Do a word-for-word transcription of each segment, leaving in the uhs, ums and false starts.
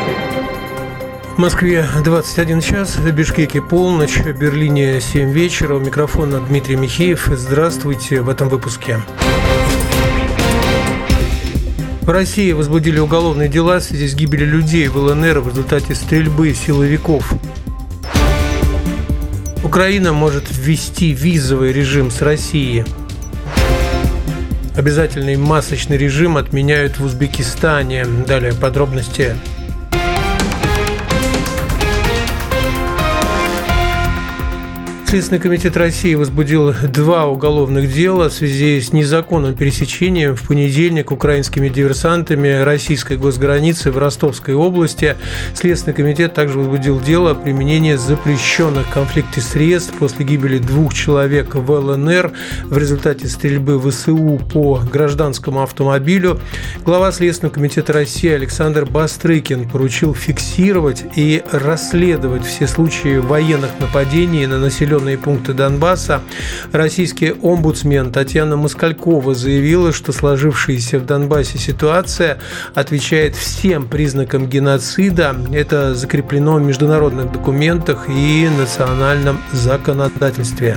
В Москве двадцать один час, в Бишкеке полночь, в Берлине семь вечера. У микрофона Дмитрий Михеев. Здравствуйте в этом выпуске. В России возбудили уголовные дела в связи с гибелью людей в ЛНР в результате стрельбы силовиков. Украина может ввести визовый режим с Россией. Обязательный масочный режим отменяют в Узбекистане. Далее подробности. Следственный комитет России возбудил два уголовных дела в связи с незаконным пересечением в понедельник украинскими диверсантами российской госграницы в Ростовской области. Следственный комитет также возбудил дело о применении запрещенных в конфликте средств после гибели двух человек в ЛНР в результате стрельбы ВСУ по гражданскому автомобилю. Глава Следственного комитета России Александр Бастрыкин поручил фиксировать и расследовать все случаи военных нападений на населенные пункты Донбасса. Российский омбудсмен Татьяна Москалькова заявила, что сложившаяся в Донбассе ситуация отвечает всем признакам геноцида. Это закреплено в международных документах и национальном законодательстве.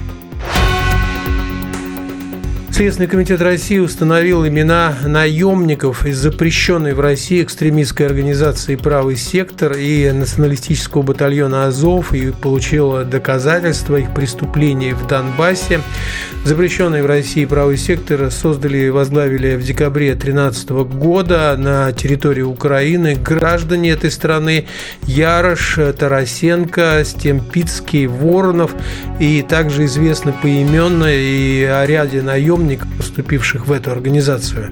Следственный комитет России установил имена наемников из запрещенной в России экстремистской организации «Правый сектор» и националистического батальона «Азов» и получил доказательства их преступлений в Донбассе. Запрещенный в России «Правый сектор» создали и возглавили в декабре две тысячи тринадцатого года на территории Украины граждане этой страны Ярош, Тарасенко, Стемпицкий, Воронов, и также известно поименно и о ряде наемников, вступивших в эту организацию.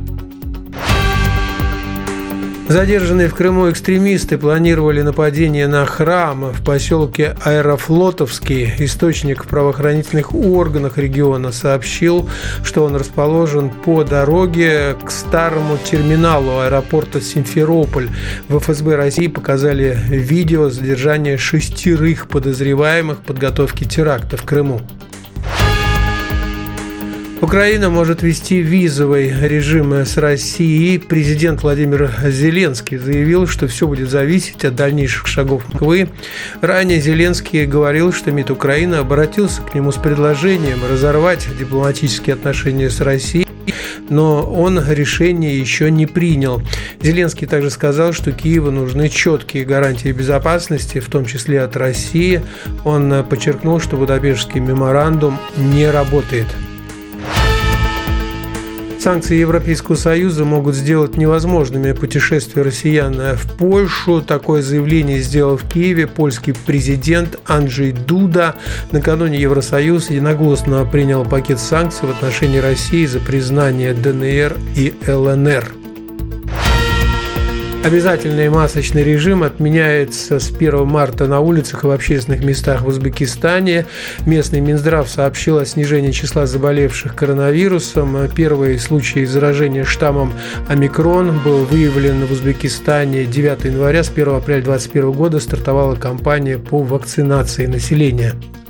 Задержанные в Крыму экстремисты планировали нападение на храм в поселке Аэрофлотовский. Источник в правоохранительных органах региона сообщил, что он расположен по дороге к старому терминалу аэропорта Симферополь. В эф эс бэ России показали видео задержания шестерых подозреваемых в подготовке теракта в Крыму. Украина может ввести визовый режим с Россией. Президент Владимир Зеленский заявил, что все будет зависеть от дальнейших шагов Москвы. Ранее Зеленский говорил, что МИД Украины обратился к нему с предложением разорвать дипломатические отношения с Россией, но он решение еще не принял. Зеленский также сказал, что Киеву нужны четкие гарантии безопасности, в том числе от России. Он подчеркнул, что Будапештский меморандум не работает. Санкции Европейского Союза могут сделать невозможными путешествия россиян в Польшу. Такое заявление сделал в Киеве польский президент Анджей Дуда. Накануне Евросоюз единогласно принял пакет санкций в отношении России за признание дэ эн эр и эл эн эр. Обязательный масочный режим отменяется с первого марта на улицах и в общественных местах в Узбекистане. Местный Минздрав сообщил о снижении числа заболевших коронавирусом. Первый случай заражения штаммом омикрон был выявлен в Узбекистане девятого января. С первого апреля две тысячи двадцать первого года стартовала кампания по вакцинации населения.